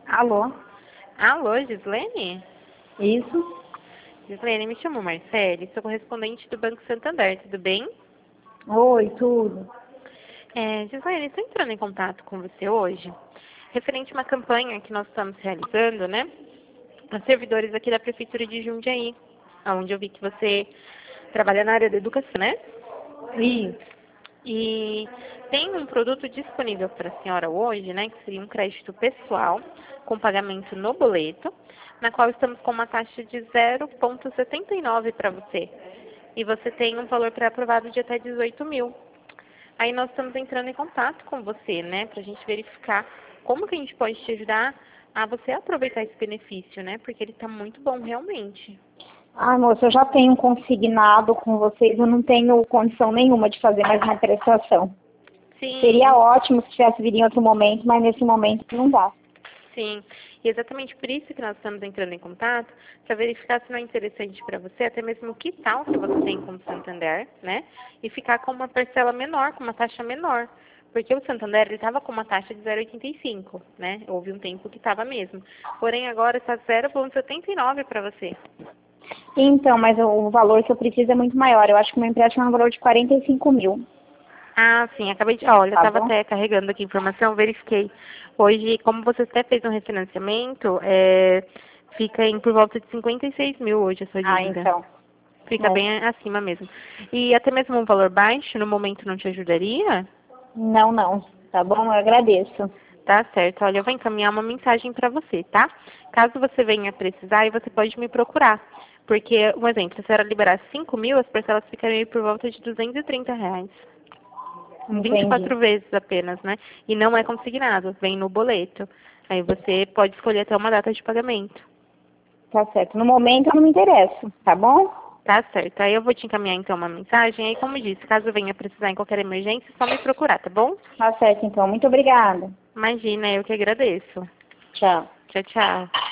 Alô? Alô, Gislene? Isso? Gislene, me chamo Marcele, sou correspondente do Banco Santander, tudo bem? Oi, tudo. Gislene, estou entrando em contato com você hoje, referente a uma campanha que nós estamos realizando, né? Para servidores aqui da Prefeitura de Jundiaí, onde eu vi que você trabalha na área da educação, né? Isso. E tem um produto disponível para a senhora hoje, né, que seria um crédito pessoal com pagamento no boleto, na qual estamos com uma taxa de 0,79 para você. E você tem um valor pré-aprovado de até 18 mil. Aí nós estamos entrando em contato com você, né, para a gente verificar como que a gente pode te ajudar a você aproveitar esse benefício, né, porque ele está muito bom realmente. Ai, moça, eu já tenho consignado com vocês, eu não tenho condição nenhuma de fazer mais uma prestação. Seria Sim, ótimo se tivesse vindo em outro momento, mas nesse momento não dá. sim, e exatamente por isso que nós estamos entrando em contato, para verificar se não é interessante para você, até mesmo o quital que você tem com o Santander, né? E ficar com uma parcela menor, com uma taxa menor. Porque o Santander, ele estava com uma taxa de 0,85, né? Houve um tempo que estava mesmo. Porém, agora está 0,79 para você. Então, mas o valor que eu preciso é muito maior. Eu acho que o meu empréstimo é um valor de 45 mil, Ah, sim, acabei de... Olha, eu tá estava bom? até carregando aqui a informação, verifiquei. Hoje, como você até fez um refinanciamento, fica em por volta de 56 mil hoje a sua Ah, dívida. então. Fica É. bem acima mesmo. E até mesmo um valor baixo, no momento, não te ajudaria? Não, não. Tá bom? Eu agradeço. Tá certo. Olha, eu vou encaminhar uma mensagem para você, tá? Caso você venha precisar, aí você pode me procurar. Porque, um exemplo, se a senhora liberar 5 mil, as parcelas ficariam aí por volta de R$ 230. Entendi. 24 vezes apenas, né? E não é consignado, vem no boleto. Aí você pode escolher até uma data de pagamento. Tá certo. No momento eu não me interesso, tá bom? Tá certo. Aí eu vou te encaminhar então uma mensagem. Aí, como disse, caso venha precisar em qualquer emergência, é só me procurar, tá bom? Tá certo, então. Muito obrigada. Imagina, eu que agradeço. Tchau. Tchau, tchau.